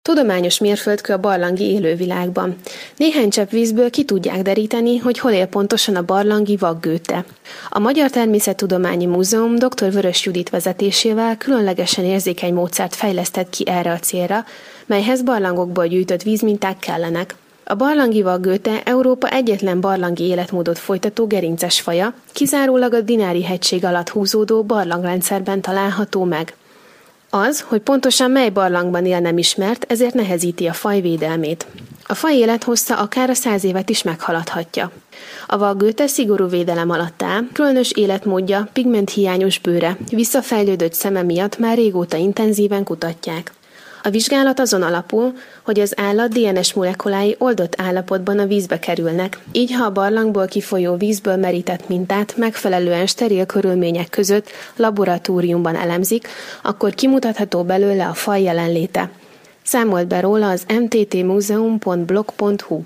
Tudományos mérföldkő a barlangi élővilágban. Néhány csepp vízből ki tudják deríteni, hogy hol él pontosan a barlangi vaggőte. A Magyar Természettudományi Múzeum dr. Vörös Judit vezetésével különlegesen érzékeny módszert fejlesztett ki erre a célra, melyhez barlangokból gyűjtött vízminták kellenek. A barlangi vaggőte Európa egyetlen barlangi életmódot folytató gerinces faja, kizárólag a Dinári-hegység alatt húzódó barlangrendszerben található meg. Az, hogy pontosan mely barlangban él, nem ismert, ezért nehezíti a faj védelmét. A faj élethossza akár a 100 évet is meghaladhatja. A vaggőte szigorú védelem alatt áll, különös életmódja, pigmenthiányos bőre, visszafejlődött szeme miatt már régóta intenzíven kutatják. A vizsgálat azon alapul, hogy az állat DNS molekulái oldott állapotban a vízbe kerülnek, így ha a barlangból kifolyó vízből merített mintát megfelelően steril körülmények között laboratóriumban elemzik, akkor kimutatható belőle a faj jelenléte. Számolt be róla az mttmuseum.blog.hu.